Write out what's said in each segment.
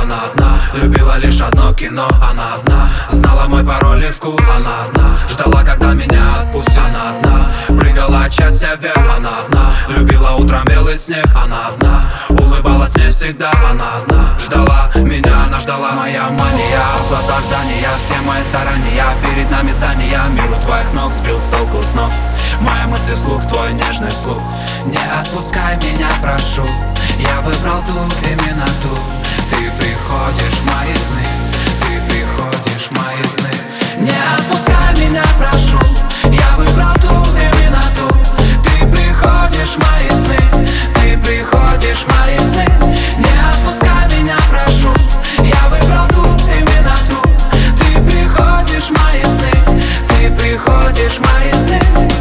она одна. Любила лишь одно кино, она одна. Знала мой пароль и вкус, она одна. Ждала, когда меня отпустят, она одна. Прыгала от счастья вверх, она одна. Любила утром белый снег, она одна. Улыбалась мне всегда, она одна. Ждала меня, она ждала. Моя мания, в глазах Дания. Все мои старания, перед нами здания. Мир у твоих ног сбил с толку с ног. Моя мысль вслух, твой нежный слух. Не отпускай меня, прошу. Я выбрал ту, именно ту. Ты приходишь в мои сны. Ты приходишь в мои сны. Не отпускай меня, прошу. Я выбрал ту, именно ту. Ты приходишь в мои сны. Ты приходишь в мои сны. Не отпускай меня, прошу. Я выбрал ту, именно ту. Ты приходишь в мои сны. Ты приходишь в мои сны.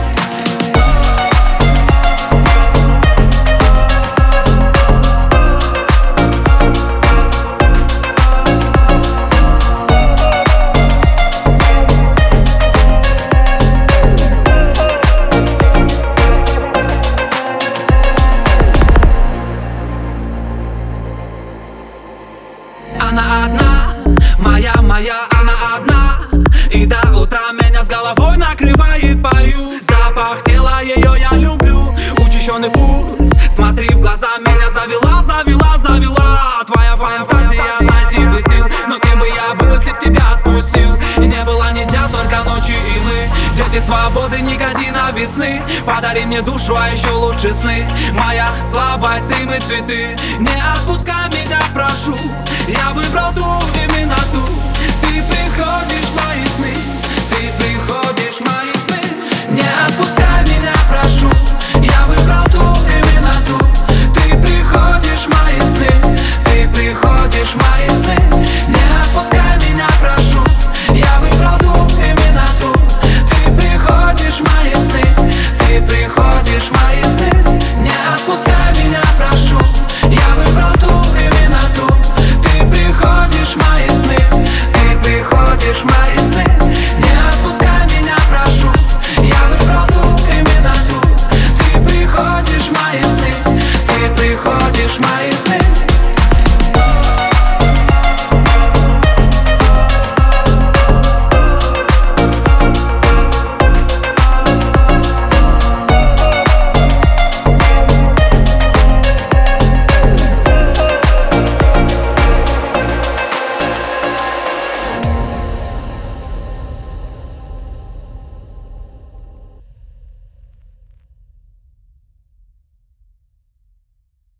Она одна, моя, она одна. И до утра меня с головой накрывает, пою. Запах тела ее я люблю. Учащенный пульс, смотри в глаза, меня завела. Твоя фантазия, найти бы сил. Но кем бы я был, если б тебя отпустил? И не было ни дня, только ночи и мы. Дети свободы, никотина, весны. Подари мне душу, а еще лучше сны. Моя слабость, ты мы цветы. Не отпускай меня, прошу. Я выбрал ту, именно ту. Ты приходишь в мои